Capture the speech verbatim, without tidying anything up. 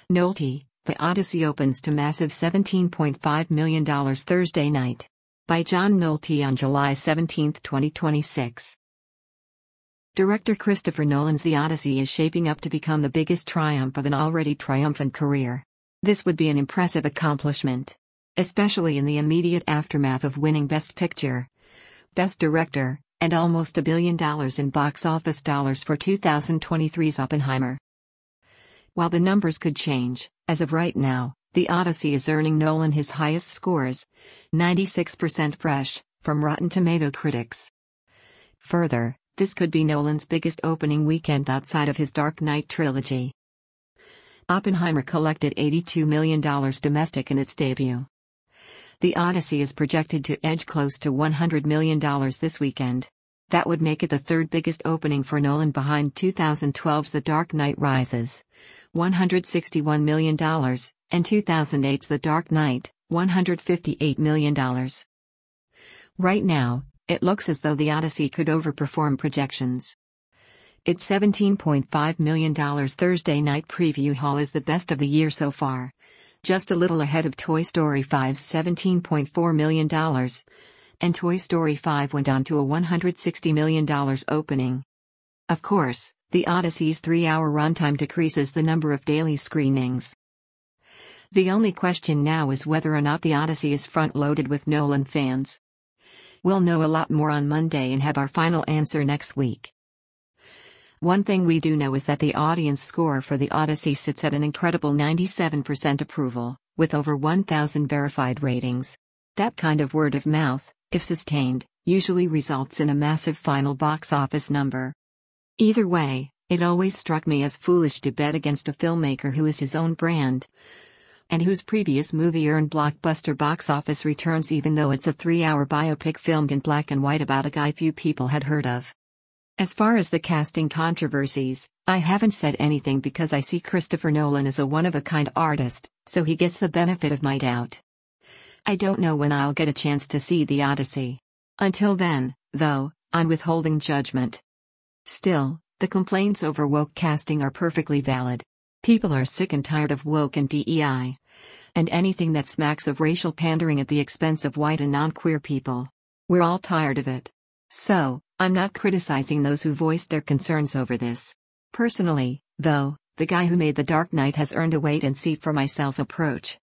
Nolte, The Odyssey opens to massive seventeen point five million dollars Thursday night. By John Nolte on July seventeenth, twenty twenty-six. Director Christopher Nolan's The Odyssey is shaping up to become the biggest triumph of an already triumphant career. This would be an impressive accomplishment, especially in the immediate aftermath of winning Best Picture, Best Director, and almost a billion dollars in box office dollars for two thousand twenty-three's Oppenheimer. While the numbers could change, as of right now, The Odyssey is earning Nolan his highest scores, ninety-six percent fresh, from Rotten Tomato critics. Further, this could be Nolan's biggest opening weekend outside of his Dark Knight trilogy. Oppenheimer collected eighty-two million dollars domestic in its debut. The Odyssey is projected to edge close to one hundred million dollars this weekend. That would make it the third biggest opening for Nolan behind two thousand twelve's The Dark Knight Rises, one hundred sixty-one million dollars, and two thousand eight's The Dark Knight, one hundred fifty-eight million dollars. Right now, it looks as though The Odyssey could overperform projections. Its seventeen point five million dollars Thursday night preview haul is the best of the year so far, just a little ahead of Toy Story five's seventeen point four million dollars, and Toy Story five went on to a one hundred sixty million dollars opening. Of course, The Odyssey's three-hour runtime decreases the number of daily screenings. The only question now is whether or not The Odyssey is front-loaded with Nolan fans. We'll know a lot more on Monday and have our final answer next week. One thing we do know is that the audience score for The Odyssey sits at an incredible ninety-seven percent approval, with over one thousand verified ratings. That kind of word of mouth, if sustained, usually results in a massive final box office number. Either way, it always struck me as foolish to bet against a filmmaker who is his own brand, and whose previous movie earned blockbuster box office returns even though it's a three-hour biopic filmed in black and white about a guy few people had heard of. As far as the casting controversies, I haven't said anything because I see Christopher Nolan as a one-of-a-kind artist, so he gets the benefit of my doubt. I don't know when I'll get a chance to see The Odyssey. Until then, though, I'm withholding judgment. Still, the complaints over woke casting are perfectly valid. People are sick and tired of woke and D E I. And anything that smacks of racial pandering at the expense of white and non-queer people. We're all tired of it. So, I'm not criticizing those who voiced their concerns over this. Personally, though, the guy who made The Dark Knight has earned a wait-and-see-for-myself approach.